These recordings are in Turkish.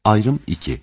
Ayrım 2.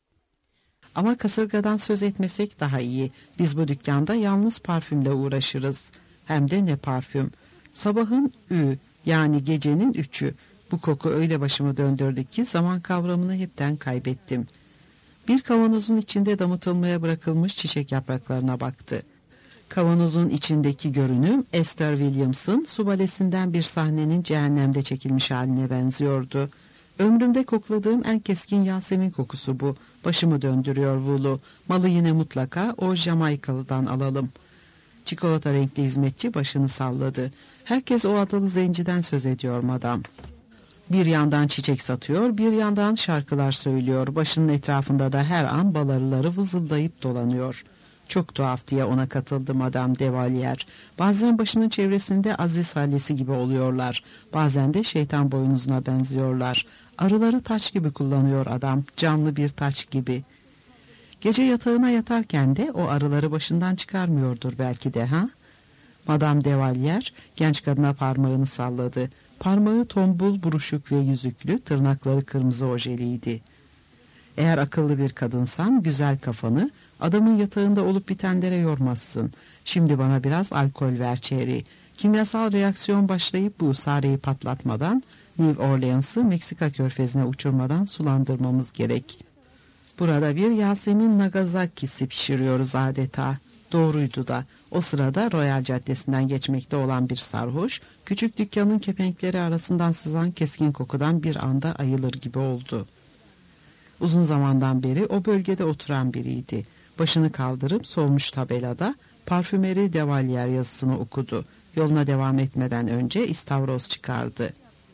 Ama kasırgadan söz etmesek daha iyi. Biz bu dükkanda yalnız parfümle uğraşırız. Hem de ne parfüm. Sabahın yani gecenin 3'ü. Bu koku öyle başımı döndürdü ki zaman kavramını hepten kaybettim. Bir kavanozun içinde damıtılmaya bırakılmış çiçek yapraklarına baktı. Kavanozun içindeki görünüm Esther Williams'ın Subalesinden bir sahnenin cehennemde çekilmiş haline benziyordu. Ömrümde kokladığım en keskin Yasemin kokusu bu. Başımı döndürüyor Vulu. Malı yine mutlaka o Jamaikalı'dan alalım. Çikolata renkli hizmetçi başını salladı. Herkes o adalı zenciden söz ediyor madam. Bir yandan çiçek satıyor, bir yandan şarkılar söylüyor. Başının etrafında da her an bal arıları vızıldayıp dolanıyor. Çok tuhaf diye ona katıldı Madame Devalier. Bazen başının çevresinde Aziz Halesi gibi oluyorlar. Bazen de şeytan boynuzuna benziyorlar. Arıları taç gibi kullanıyor adam, canlı bir taç gibi. Gece yatağına yatarken de o arıları başından çıkarmıyordur belki de ha? Madame Devalier genç kadına parmağını salladı. Parmağı tombul, buruşuk ve yüzüklü, tırnakları kırmızı ojeliydi. Eğer akıllı bir kadınsan güzel kafanı adamın yatağında olup bitenlere yormazsın. Şimdi bana biraz alkol ver Cherry. Kimyasal reaksiyon başlayıp bu usareyi patlatmadan New Orleans'ı Meksika körfezine uçurmadan sulandırmamız gerek. Burada bir Yasemin Nagasaki'si pişiriyoruz adeta. Doğruydu da. O sırada Royal Caddesi'nden geçmekte olan bir sarhoş, küçük dükkanın kepenkleri arasından sızan keskin kokudan bir anda ayılır gibi oldu. Uzun zamandan beri o bölgede oturan biriydi. Başını kaldırıp solmuş tabelada Parfümeri Devalier yazısını okudu. Yoluna devam etmeden önce istavroz çıkardı.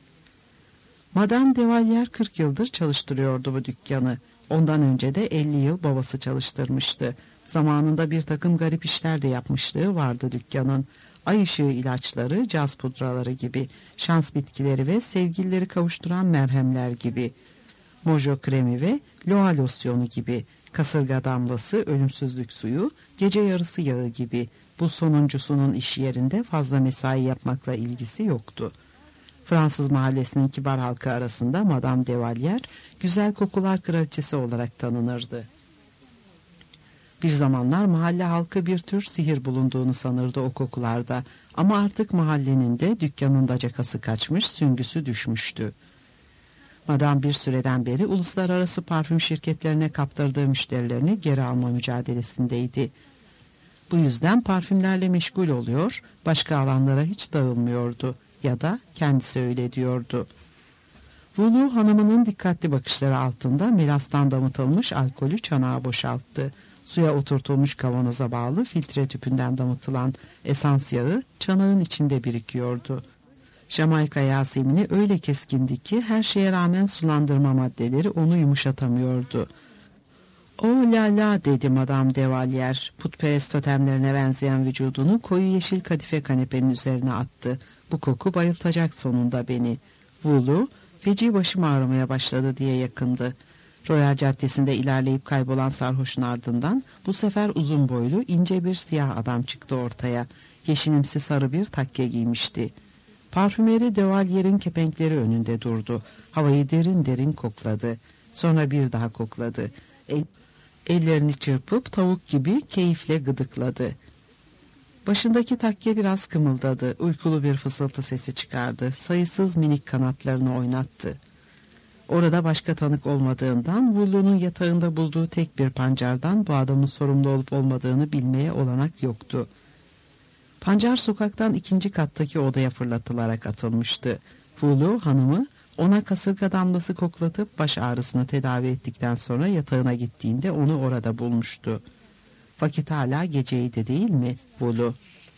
Madame Devalier 40 yıldır çalıştırıyordu bu dükkanı. Ondan önce de 50 yıl babası çalıştırmıştı. Zamanında bir takım garip işler de yapmışlığı vardı dükkanın. Ay ışığı ilaçları, caz pudraları gibi, şans bitkileri ve sevgilileri kavuşturan merhemler gibi, mojo kremi ve loa losyonu gibi, kasırga damlası, ölümsüzlük suyu, gece yarısı yağı gibi. Bu sonuncusunun iş yerinde fazla mesai yapmakla ilgisi yoktu. Fransız mahallesinin kibar halkı arasında Madame Devalier, güzel kokular kraliçesi olarak tanınırdı. Bir zamanlar mahalle halkı bir tür sihir bulunduğunu sanırdı o kokularda. Ama artık mahallenin de dükkanın da cakası kaçmış, süngüsü düşmüştü. Madame bir süreden beri uluslararası parfüm şirketlerine kaptırdığı müşterilerini geri alma mücadelesindeydi. Bu yüzden parfümlerle meşgul oluyor, başka alanlara hiç dağılmıyordu ya da kendisi öyle diyordu. Vulu hanımının dikkatli bakışları altında melastan damıtılmış alkolü çanağa boşalttı. Suya oturtulmuş kavanoza bağlı filtre tüpünden damıtılan esans yağı çanağın içinde birikiyordu. Jamaika Yasemin'i öyle keskindi ki her şeye rağmen sulandırma maddeleri onu yumuşatamıyordu. "O la la" dedi Madame Devalier, putperest totemlerine benzeyen vücudunu koyu yeşil kadife kanepenin üzerine attı. "Bu koku bayıltacak sonunda beni." Vulu, "Feci başım ağrımaya başladı" diye yakındı. Royal Caddesi'nde ilerleyip kaybolan sarhoşun ardından bu sefer uzun boylu ince bir siyah adam çıktı ortaya. Yeşilimsi sarı bir takke giymişti. Parfümeri Devalier'in kepenkleri önünde durdu. Havayı derin derin kokladı. Sonra bir daha kokladı. Ellerini çırpıp tavuk gibi keyifle gıdıkladı. Başındaki takke biraz kımıldadı. Uykulu bir fısıltı sesi çıkardı. Sayısız minik kanatlarını oynattı. Orada başka tanık olmadığından, Vulu'nun yatağında bulduğu tek bir pancardan bu adamın sorumlu olup olmadığını bilmeye olanak yoktu. Pancar sokaktan 2. kattaki odaya fırlatılarak atılmıştı. Vulu hanımı ona kasırga damlası koklatıp baş ağrısını tedavi ettikten sonra yatağına gittiğinde onu orada bulmuştu. Vakit hala geceydi değil mi Vulu?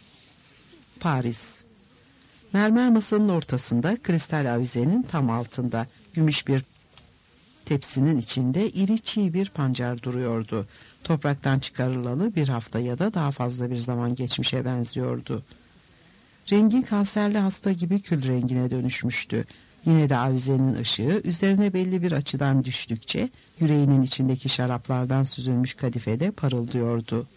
Paris. Mermer masanın ortasında, kristal avizenin tam altında, gümüş bir tepsinin içinde iri çiğ bir pancar duruyordu. Topraktan çıkarılalı bir hafta ya da daha fazla bir zaman geçmişe benziyordu. Rengi kanserli hasta gibi kül rengine dönüşmüştü. Yine de avizenin ışığı üzerine belli bir açıdan düştükçe yüreğinin içindeki şaraplardan süzülmüş kadifede parıldıyordu.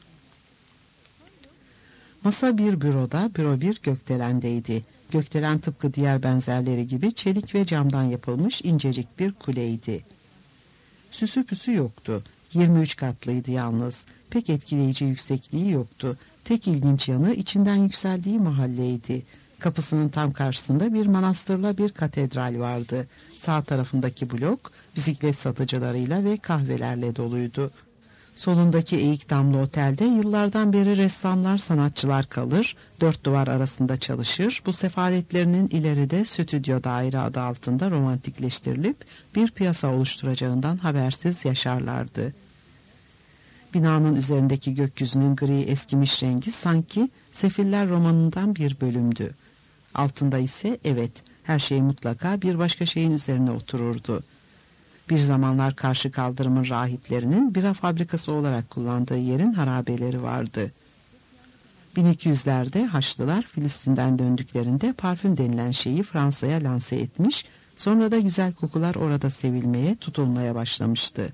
Masa bir büroda, büro bir gökdelendeydi. Gökdelen tıpkı diğer benzerleri gibi çelik ve camdan yapılmış incecik bir kuleydi. Süsü püsü yoktu. 23 katlıydı yalnız. Pek etkileyici yüksekliği yoktu. Tek ilginç yanı içinden yükseldiği mahalleydi. Kapısının tam karşısında bir manastırla bir katedral vardı. Sağ tarafındaki blok bisiklet satıcılarıyla ve kahvelerle doluydu. Solundaki eğik damlı otelde yıllardan beri ressamlar, sanatçılar kalır, dört duvar arasında çalışır. Bu sefaletlerinin ileride stüdyo daire adı altında romantikleştirilip bir piyasa oluşturacağından habersiz yaşarlardı. Binanın üzerindeki gökyüzünün gri eskimiş rengi sanki Sefiller romanından bir bölümdü. Altında ise evet, her şey mutlaka bir başka şeyin üzerine otururdu. Bir zamanlar karşı kaldırımın rahiplerinin bira fabrikası olarak kullandığı yerin harabeleri vardı. 1200'lerde Haçlılar Filistin'den döndüklerinde parfüm denilen şeyi Fransa'ya lanse etmiş, sonra da güzel kokular orada sevilmeye, tutulmaya başlamıştı.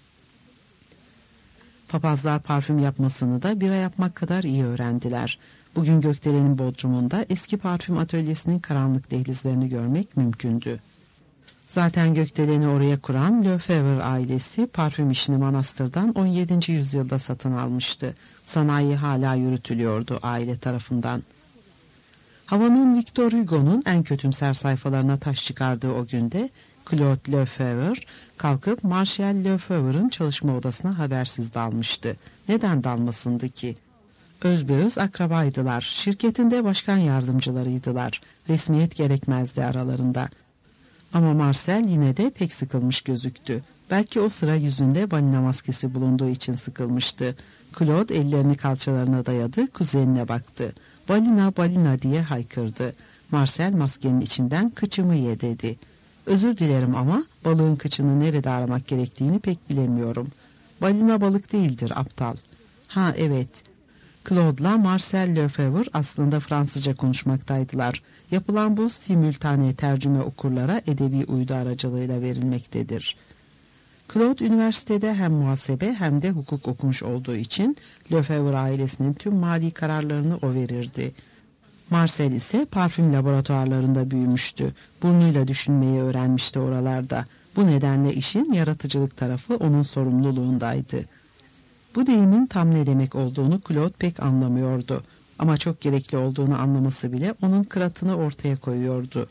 Papazlar parfüm yapmasını da bira yapmak kadar iyi öğrendiler. Bugün Gökdelen'in bodrumunda eski parfüm atölyesinin karanlık dehlizlerini görmek mümkündü. Zaten Gökdelen'i oraya kuran Lefebvre ailesi parfüm işini manastırdan 17. yüzyılda satın almıştı. Sanayi hala yürütülüyordu aile tarafından. Havanın Victor Hugo'nun en kötümser sayfalarına taş çıkardığı o günde Claude Lefebvre kalkıp Marshal Lefebvre'ın çalışma odasına habersiz dalmıştı. Neden dalmasındı ki? Özbeöz akrabaydılar. Şirketinde başkan yardımcılarıydılar. Resmiyet gerekmezdi aralarında. Ama Marcel yine de pek sıkılmış gözüktü. Belki o sıra yüzünde balina maskesi bulunduğu için sıkılmıştı. Claude ellerini kalçalarına dayadı, kuzenine baktı. "Balina, balina" diye haykırdı. Marcel maskenin içinden "Kıçımı ye" dedi. "Özür dilerim ama balığın kıçını nerede aramak gerektiğini pek bilemiyorum. Balina balık değildir aptal." "Ha evet." Claude'la Marcel Lefebvre aslında Fransızca konuşmaktaydılar. Yapılan bu simültane tercüme okurlara edebi uydu aracılığıyla verilmektedir. Claude üniversitede hem muhasebe hem de hukuk okumuş olduğu için Lefebvre ailesinin tüm mali kararlarını o verirdi. Marcel ise parfüm laboratuvarlarında büyümüştü. Burnuyla düşünmeyi öğrenmişti oralarda. Bu nedenle işin yaratıcılık tarafı onun sorumluluğundaydı. Bu deyimin tam ne demek olduğunu Claude pek anlamıyordu. Ama çok gerekli olduğunu anlaması bile onun kıratını ortaya koyuyordu.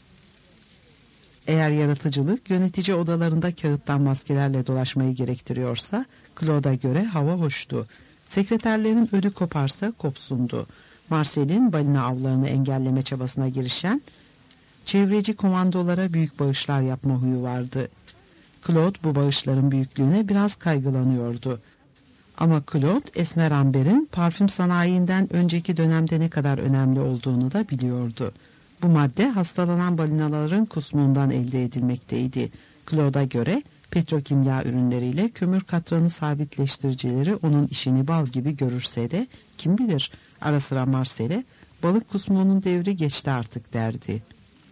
Eğer yaratıcılık yönetici odalarında kağıttan maskelerle dolaşmayı gerektiriyorsa, Claude'a göre hava hoştu. Sekreterlerin ödü koparsa kopsundu. Marcel'in balina avlarını engelleme çabasına girişen çevreci komandolara büyük bağışlar yapma huyu vardı. Claude bu bağışların büyüklüğüne biraz kaygılanıyordu. Ama Claude, Esmer Amber'in parfüm sanayiinden önceki dönemde ne kadar önemli olduğunu da biliyordu. Bu madde hastalanan balinaların kusmundan elde edilmekteydi. Claude'a göre petrokimya ürünleriyle kömür katranı sabitleştiricileri onun işini bal gibi görürse de kim bilir, ara sıra Marcel'e balık kusmunun devri geçti artık derdi.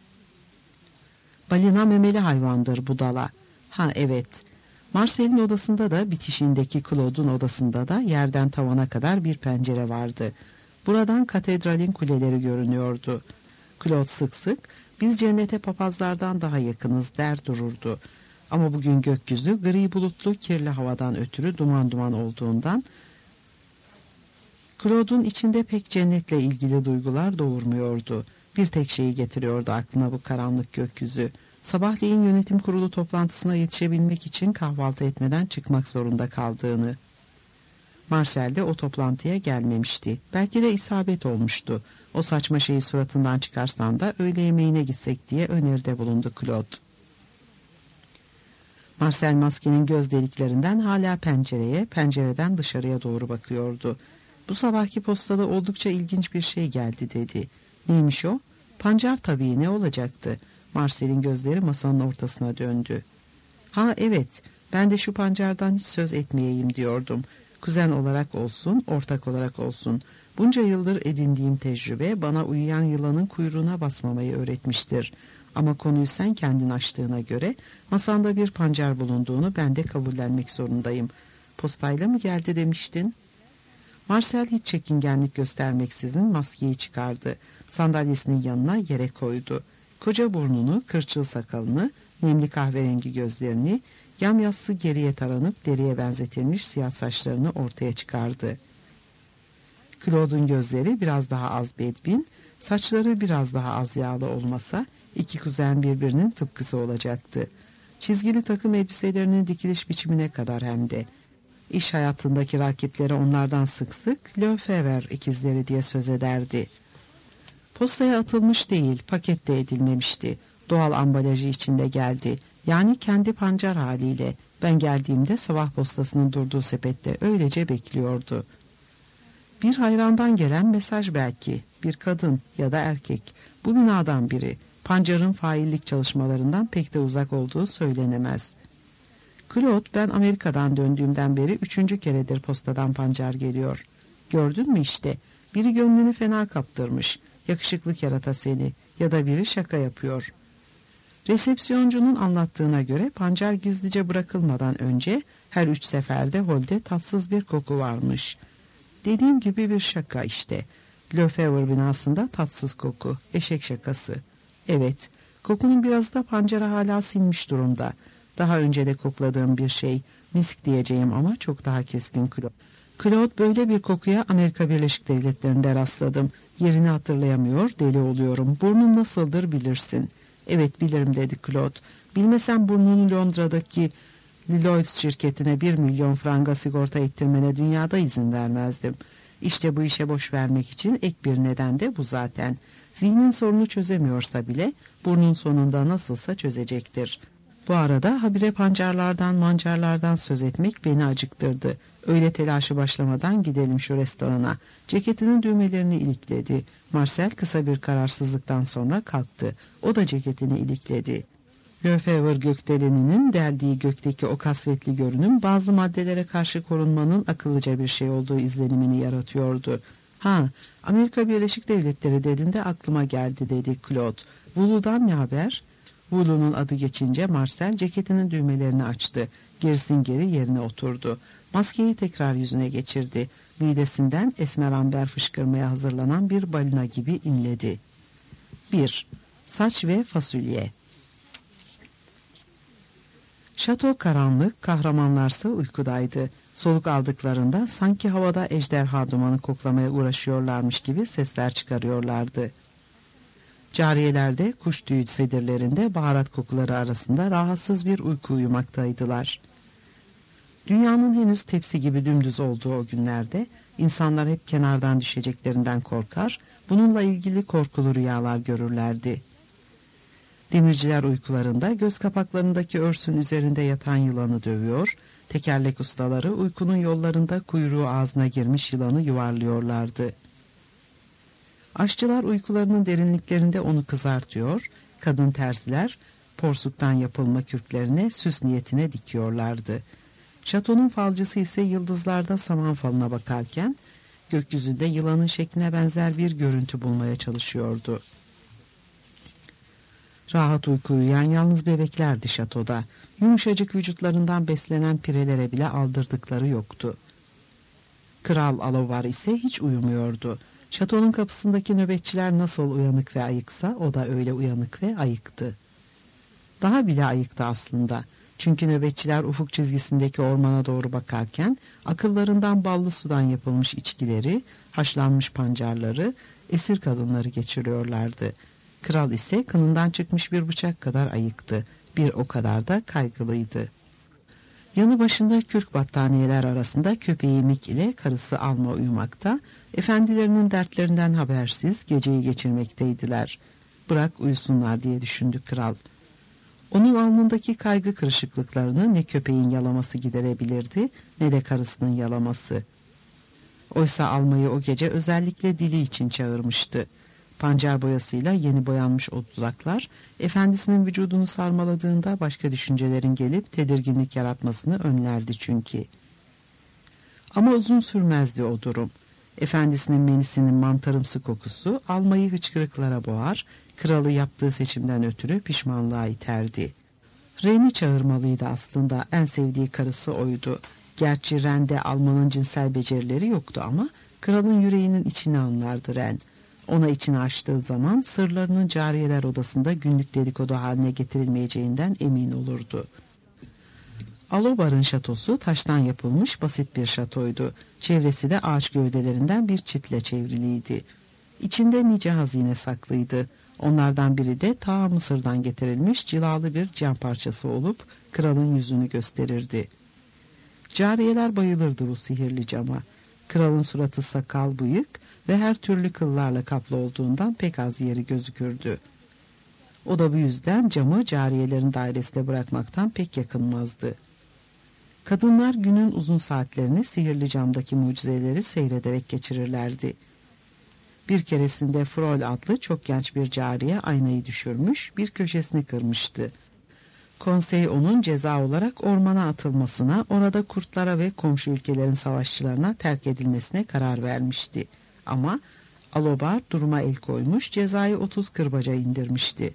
Balina memeli hayvandır budala. Ha evet. Marcel'in odasında da bitişiğindeki Claude'un odasında da yerden tavana kadar bir pencere vardı. Buradan katedralin kuleleri görünüyordu. Claude sık sık "Biz cennete papazlardan daha yakınız" der dururdu. Ama bugün gökyüzü gri bulutlu kirli havadan ötürü duman duman olduğundan Claude'un içinde pek cennetle ilgili duygular doğurmuyordu. Bir tek şeyi getiriyordu aklına bu karanlık gökyüzü. Sabahleyin yönetim kurulu toplantısına yetişebilmek için kahvaltı etmeden çıkmak zorunda kaldığını. Marcel de o toplantıya gelmemişti. Belki de isabet olmuştu. O saçma şeyi suratından çıkarsan da öğle yemeğine gitsek diye öneride bulundu Claude. Marcel maskenin göz deliklerinden hala pencereye, pencereden dışarıya doğru bakıyordu. "Bu sabahki postada oldukça ilginç bir şey geldi" dedi. "Neymiş o?" "Pancar tabii, ne olacaktı?" Marcel'in gözleri masanın ortasına döndü. "Ha evet, ben de şu pancardan hiç söz etmeyeyim diyordum. Kuzen olarak olsun, ortak olarak olsun. Bunca yıldır edindiğim tecrübe bana uyuyan yılanın kuyruğuna basmamayı öğretmiştir. Ama konuyu sen kendin açtığına göre masanda bir pancar bulunduğunu ben de kabullenmek zorundayım. Postayla mı geldi demiştin?" Marcel hiç çekingenlik göstermeksizin maskeyi çıkardı. Sandalyesinin yanına yere koydu. Koca burnunu, kırçıl sakalını, nemli kahverengi gözlerini, Yamyassı geriye taranıp deriye benzetilmiş siyah saçlarını ortaya çıkardı. Claude'un gözleri biraz daha az bedbin, saçları biraz daha az yağlı olmasa iki kuzen birbirinin tıpkısı olacaktı. Çizgili takım elbiselerinin dikiliş biçimine kadar hem de. İş hayatındaki rakipleri onlardan sık sık Lefevre ikizleri diye söz ederdi. Postaya atılmış değil, pakette edilmemişti. Doğal ambalajı içinde geldi. Yani kendi pancar haliyle. Ben geldiğimde sabah postasının durduğu sepette öylece bekliyordu. Bir hayrandan gelen mesaj belki. Bir kadın ya da erkek. Bu binadan biri. Pancarın faillik çalışmalarından pek de uzak olduğu söylenemez. Claude, ben Amerika'dan döndüğümden beri 3. keredir postadan pancar geliyor. Gördün mü işte, biri gönlünü fena kaptırmış. Yakışıklı kerata seni, ya da biri şaka yapıyor. Resepsiyoncunun anlattığına göre pancar gizlice bırakılmadan önce her 3 seferde holde tatsız bir koku varmış. Dediğim gibi bir şaka işte. Lefevre binasında tatsız koku, eşek şakası. Evet, kokunun biraz da pancara hala sinmiş durumda. Daha önce de kokladığım bir şey, misk diyeceğim ama çok daha keskin Claude. Claude, böyle bir kokuya Amerika Birleşik Devletleri'nde rastladım. Yerini hatırlayamıyor, deli oluyorum. Burnun nasıldır bilirsin. Evet bilirim dedi Claude. Bilmesem burnunu Londra'daki Lloyds şirketine 1 milyon franga sigorta ettirmene dünyada izin vermezdim. İşte bu işe boş vermek için ek bir neden de bu zaten. Zihnin sorunu çözemiyorsa bile burnun sonunda nasılsa çözecektir. Bu arada habire pancarlardan, mancarlardan söz etmek beni acıktırdı. Öğle telaşı başlamadan gidelim şu restorana. Ceketinin düğmelerini ilikledi. Marcel kısa bir kararsızlıktan sonra kalktı. O da ceketini ilikledi. Lefevre gökdeleninin deldiği gökteki o kasvetli görünüm bazı maddelere karşı korunmanın akıllıca bir şey olduğu izlenimini yaratıyordu. Ha, Amerika Birleşik Devletleri dediğinde aklıma geldi dedi Claude. Wulu'dan ne haber? Wulu'nun adı geçince Marcel ceketinin düğmelerini açtı. Gerisin geri yerine oturdu. Maskeyi tekrar yüzüne geçirdi. Midesinden esmeramber fışkırmaya hazırlanan bir balina gibi inledi. 1. Saç ve fasulye. Şato karanlık, kahramanlarsa uykudaydı. Soluk aldıklarında sanki havada ejderha dumanı koklamaya uğraşıyorlarmış gibi sesler çıkarıyorlardı. Cariyeler de kuş tüyü sedirlerinde baharat kokuları arasında rahatsız bir uyku uyumaktaydılar. Dünyanın henüz tepsi gibi dümdüz olduğu o günlerde insanlar hep kenardan düşeceklerinden korkar, bununla ilgili korkulu rüyalar görürlerdi. Demirciler uykularında göz kapaklarındaki örsün üzerinde yatan yılanı dövüyor, tekerlek ustaları uykunun yollarında kuyruğu ağzına girmiş yılanı yuvarlıyorlardı. Aşçılar uykularının derinliklerinde onu kızartıyor, kadın terziler porsuktan yapılma kürklerine süs niyetine dikiyorlardı. Şatonun falcısı ise yıldızlarda saman falına bakarken gökyüzünde yılanın şekline benzer bir görüntü bulmaya çalışıyordu. Rahat uyku uyuyan yalnız bebeklerdi şatoda. Yumuşacık vücutlarından beslenen pirelere bile aldırdıkları yoktu. Kral Alovar ise hiç uyumuyordu. Şatonun kapısındaki nöbetçiler nasıl uyanık ve ayıksa o da öyle uyanık ve ayıktı. Daha bile ayıktı aslında. Çünkü nöbetçiler ufuk çizgisindeki ormana doğru bakarken akıllarından ballı sudan yapılmış içkileri, haşlanmış pancarları, esir kadınları geçiriyorlardı. Kral ise kınından çıkmış bir bıçak kadar ayıktı. Bir o kadar da kaygılıydı. Yanı başında kürk battaniyeler arasında köpeği Mik ile karısı Alma uyumakta, efendilerinin dertlerinden habersiz geceyi geçirmekteydiler. Bırak uyusunlar diye düşündü kral. Onun alnındaki kaygı kırışıklıklarını ne köpeğin yalaması giderebilirdi ne de karısının yalaması. Oysa Alma'yı o gece özellikle dili için çağırmıştı. Pancar boyasıyla yeni boyanmış o dudaklar, efendisinin vücudunu sarmaladığında başka düşüncelerin gelip tedirginlik yaratmasını önlerdi çünkü. Ama uzun sürmezdi o durum. Efendisinin menisinin mantarımsı kokusu Alma'yı hıçkırıklara boğar, kralı yaptığı seçimden ötürü pişmanlığa iterdi. Ren'i çağırmalıydı aslında, en sevdiği karısı oydu. Gerçi Ren'de Alman'ın cinsel becerileri yoktu ama kralın yüreğinin içini anlardı Ren. Ona içini açtığı zaman sırlarının cariyeler odasında günlük dedikodu haline getirilmeyeceğinden emin olurdu. Alobar'ın şatosu taştan yapılmış basit bir şatoydu. Çevresi de ağaç gövdelerinden bir çitle çevriliydi. İçinde nice hazine saklıydı. Onlardan biri de ta Mısır'dan getirilmiş cilalı bir cam parçası olup kralın yüzünü gösterirdi. Cariyeler bayılırdı bu sihirli cama. Kralın suratı sakal, bıyık ve her türlü kıllarla kaplı olduğundan pek az yeri gözükürdü. O da bu yüzden camı cariyelerin dairesinde bırakmaktan pek yakınmazdı. Kadınlar günün uzun saatlerini sihirli camdaki mucizeleri seyrederek geçirirlerdi. Bir keresinde Frol adlı çok genç bir cariye aynayı düşürmüş, bir köşesini kırmıştı. Konsey onun ceza olarak ormana atılmasına, orada kurtlara ve komşu ülkelerin savaşçılarına terk edilmesine karar vermişti. Ama Alobar duruma el koymuş, cezayı 30 kırbaca indirmişti.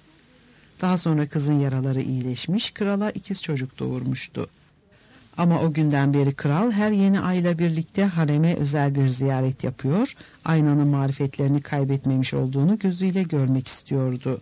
Daha sonra kızın yaraları iyileşmiş, krala ikiz çocuk doğurmuştu. Ama o günden beri kral her yeni ayla birlikte hareme özel bir ziyaret yapıyor, aynanın marifetlerini kaybetmemiş olduğunu gözüyle görmek istiyordu.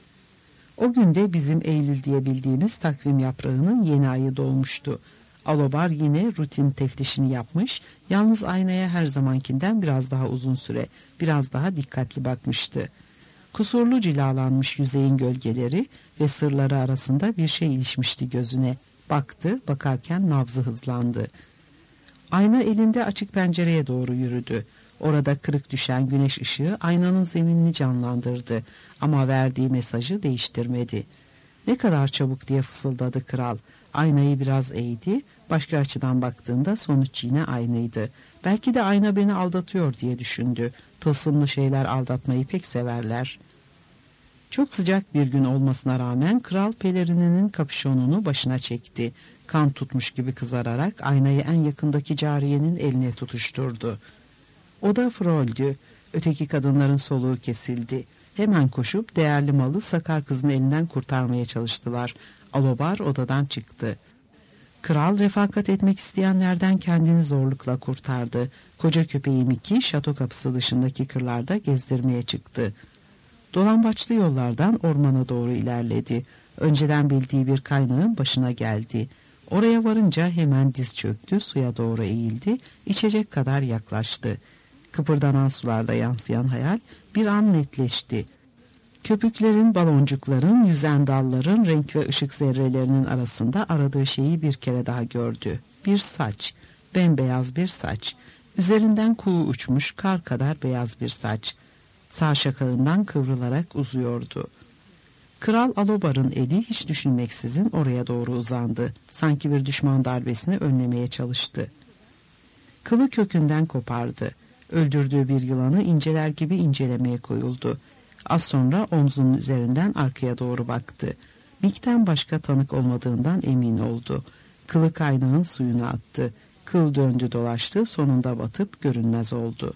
O günde bizim Eylül diye bildiğimiz takvim yaprağının yeni ayı doğmuştu. Alobar yine rutin teftişini yapmış, yalnız aynaya her zamankinden biraz daha uzun süre, biraz daha dikkatli bakmıştı. Kusurlu cilalanmış yüzeyin gölgeleri ve sırları arasında bir şey ilişmişti gözüne. Baktı, bakarken nabzı hızlandı. Ayna elinde açık pencereye doğru yürüdü. Orada kırık düşen güneş ışığı aynanın zeminini canlandırdı ama verdiği mesajı değiştirmedi. Ne kadar çabuk diye fısıldadı kral. Aynayı biraz eğdi, başka açıdan baktığında sonuç yine aynıydı. Belki de ayna beni aldatıyor diye düşündü. Tılsımlı şeyler aldatmayı pek severler. Çok sıcak bir gün olmasına rağmen kral pelerininin kapüşonunu başına çekti. Kan tutmuş gibi kızararak aynayı en yakındaki cariyenin eline tutuşturdu. O da Frol'dü. Öteki kadınların soluğu kesildi. Hemen koşup değerli malı sakar kızın elinden kurtarmaya çalıştılar. Alobar odadan çıktı. Kral refakat etmek isteyenlerden kendini zorlukla kurtardı. Koca köpeği Miki şato kapısı dışındaki kırlarda gezdirmeye çıktı. Dolambaçlı yollardan ormana doğru ilerledi. Önceden bildiği bir kaynağın başına geldi. Oraya varınca hemen diz çöktü, suya doğru eğildi, içecek kadar yaklaştı. Kıpırdanan sularda yansıyan hayal bir an netleşti. Köpüklerin, baloncukların, yüzen dalların, renk ve ışık zerrelerinin arasında aradığı şeyi bir kere daha gördü. Bir saç, bembeyaz bir saç. Üzerinden kuğu uçmuş kar kadar beyaz bir saç. Sağ şakağından kıvrılarak uzuyordu. Kral Alobar'ın eli hiç düşünmeksizin oraya doğru uzandı. Sanki bir düşman darbesini önlemeye çalıştı. Kılı kökünden kopardı. Öldürdüğü bir yılanı inceler gibi incelemeye koyuldu. Az sonra omzunun üzerinden arkaya doğru baktı. Mik'ten başka tanık olmadığından emin oldu. Kılı kaynağın suyuna attı. Kıl döndü dolaştı, sonunda batıp görünmez oldu.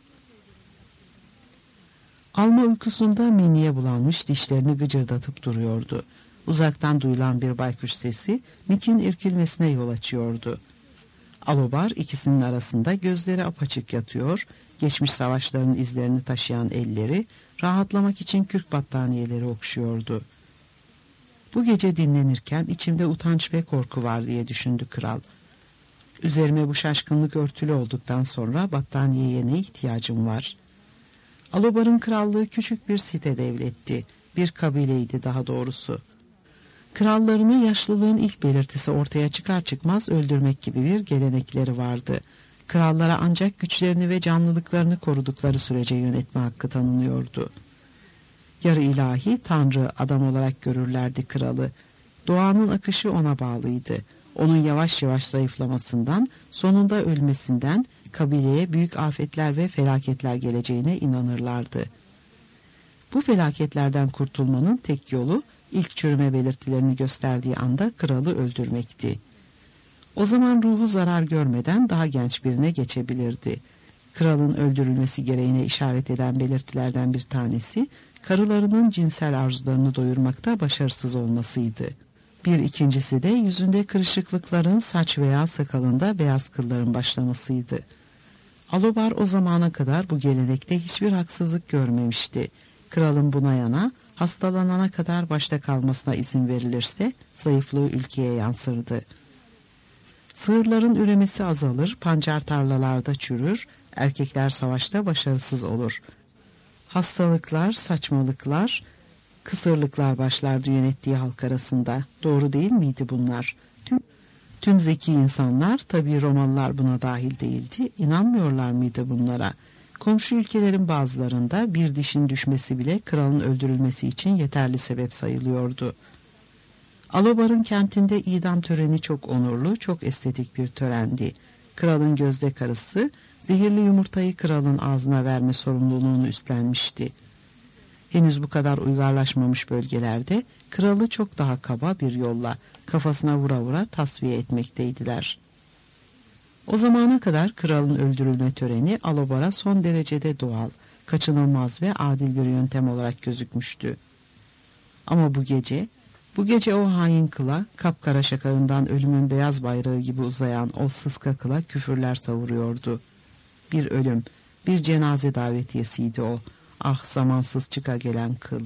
Alma uykusunda meniye bulanmış dişlerini gıcırdatıp duruyordu. Uzaktan duyulan bir baykuş sesi Mik'in irkilmesine yol açıyordu. Alobar ikisinin arasında gözleri apaçık yatıyor, geçmiş savaşların izlerini taşıyan elleri rahatlamak için kürk battaniyeleri okşuyordu. Bu gece dinlenirken içimde utanç ve korku var diye düşündü kral. Üzerime bu şaşkınlık örtülü olduktan sonra battaniyeye ne ihtiyacım var? Alobar'ın krallığı küçük bir site devletti. Bir kabileydi daha doğrusu. Krallarını yaşlılığın ilk belirtisi ortaya çıkar çıkmaz öldürmek gibi bir gelenekleri vardı. Krallara ancak güçlerini ve canlılıklarını korudukları sürece yönetme hakkı tanınıyordu. Yarı ilahi tanrı adam olarak görürlerdi kralı. Doğanın akışı ona bağlıydı. Onun yavaş yavaş zayıflamasından, sonunda ölmesinden kabileye büyük afetler ve felaketler geleceğine inanırlardı. Bu felaketlerden kurtulmanın tek yolu ilk çürüme belirtilerini gösterdiği anda kralı öldürmekti. O zaman ruhu zarar görmeden daha genç birine geçebilirdi. Kralın öldürülmesi gereğine işaret eden belirtilerden bir tanesi, karılarının cinsel arzularını doyurmakta başarısız olmasıydı. Bir ikincisi de yüzünde kırışıklıkların, saç veya sakalında beyaz kılların başlamasıydı. Alobar o zamana kadar bu gelenekte hiçbir haksızlık görmemişti. Kralın buna yana, hastalanana kadar başta kalmasına izin verilirse zayıflığı ülkeye yansırdı. Sığırların üremesi azalır, pancar tarlalarda çürür, erkekler savaşta başarısız olur. Hastalıklar, saçmalıklar, kısırlıklar başlardı yönettiği halk arasında. Doğru değil miydi bunlar? Tüm zeki insanlar, tabii Romalılar buna dahil değildi, inanmıyorlar mıydı bunlara? Komşu ülkelerin bazılarında bir dişin düşmesi bile kralın öldürülmesi için yeterli sebep sayılıyordu. Alobar'ın kentinde idam töreni çok onurlu, çok estetik bir törendi. Kralın gözde karısı, zehirli yumurtayı kralın ağzına verme sorumluluğunu üstlenmişti. Henüz bu kadar uygarlaşmamış bölgelerde kralı çok daha kaba bir yolla kafasına vura vura tasfiye etmekteydiler. O zamana kadar kralın öldürülme töreni Alobar'a son derecede doğal, kaçınılmaz ve adil bir yöntem olarak gözükmüştü. Ama bu gece o hain kıla, kapkara şakağından ölümün beyaz bayrağı gibi uzayan o sıska kıla küfürler savuruyordu. Bir ölüm, bir cenaze davetiyesiydi o. Ah, zamansız çıka gelen kıl.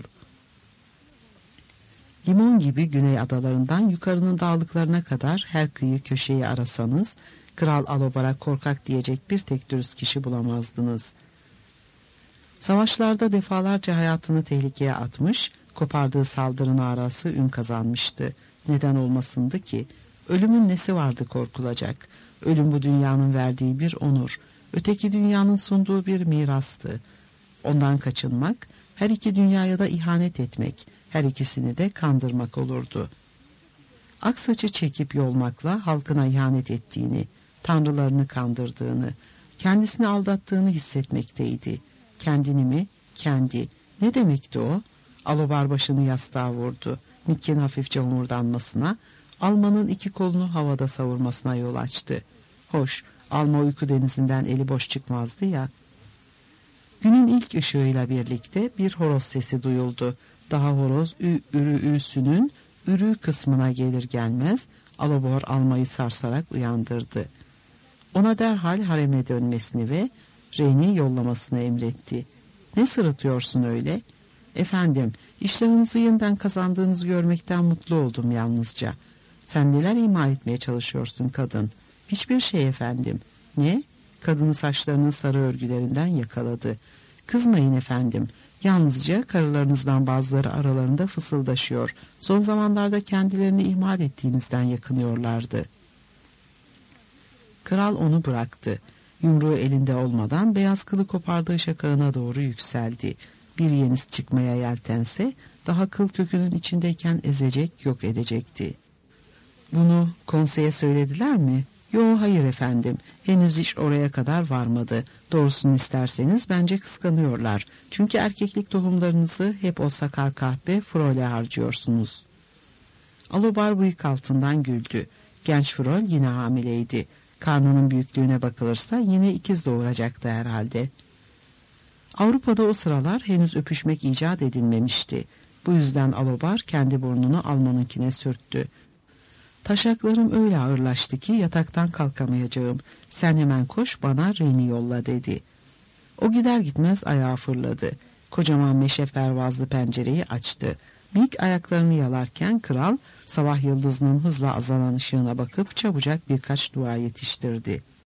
Limon gibi güney adalarından yukarının dağlıklarına kadar her kıyı köşeyi arasanız, Kral Alobar'a korkak diyecek bir tek dürüst kişi bulamazdınız. Savaşlarda defalarca hayatını tehlikeye atmış, kopardığı saldırı narası ün kazanmıştı. Neden olmasındı ki? Ölümün nesi vardı korkulacak? Ölüm bu dünyanın verdiği bir onur, öteki dünyanın sunduğu bir mirastı. Ondan kaçınmak, her iki dünyaya da ihanet etmek, her ikisini de kandırmak olurdu. Aksaçı çekip yolmakla halkına ihanet ettiğini, tanrılarını kandırdığını, kendisini aldattığını hissetmekteydi. Kendini mi? Kendi. Ne demekti o? Alobar başını yastığa vurdu. Nick'in hafifçe homurdanmasına, Alman'ın iki kolunu havada savurmasına yol açtı. Hoş, Alma uyku denizinden eli boş çıkmazdı ya. Günün ilk ışığıyla birlikte bir horoz sesi duyuldu. Daha horoz ürüsünün ürü kısmına gelir gelmez Alobor Alma'yı sarsarak uyandırdı. Ona derhal hareme dönmesini ve Reyni yollamasını emretti. Ne sırıtıyorsun öyle? Efendim, işlerinizi yeniden kazandığınızı görmekten mutlu oldum yalnızca. Sen neler ima etmeye çalışıyorsun kadın? Hiçbir şey efendim. Ne? Kadını saçlarının sarı örgülerinden yakaladı. Kızmayın efendim. Yalnızca karılarınızdan bazıları aralarında fısıldaşıyor. Son zamanlarda kendilerini ihmal ettiğinizden yakınıyorlardı. Kral onu bıraktı. Yumruğu elinde olmadan beyaz kılı kopardığı şakağına doğru yükseldi. Bir yenis çıkmaya yeltense daha kıl kökünün içindeyken ezecek, yok edecekti. Bunu konseye söylediler mi? Yo, hayır efendim. Henüz iş oraya kadar varmadı. Doğrusunu isterseniz bence kıskanıyorlar. Çünkü erkeklik tohumlarınızı hep o sakar kahpe Frol'e harcıyorsunuz. Alobar bıyık altından güldü. Genç Frol yine hamileydi. Karnının büyüklüğüne bakılırsa yine ikiz doğuracaktı herhalde. Avrupa'da o sıralar henüz öpüşmek icat edilmemişti. Bu yüzden Alobar kendi burnunu Alman'ınkine sürttü. Taşaklarım öyle ağırlaştı ki yataktan kalkamayacağım. Sen hemen koş bana Reyni yolla dedi. O gider gitmez ayağa fırladı. Kocaman meşe pervazlı pencereyi açtı. Mick ayaklarını yalarken kral sabah yıldızının hızla azalan ışığına bakıp çabucak birkaç dua yetiştirdi.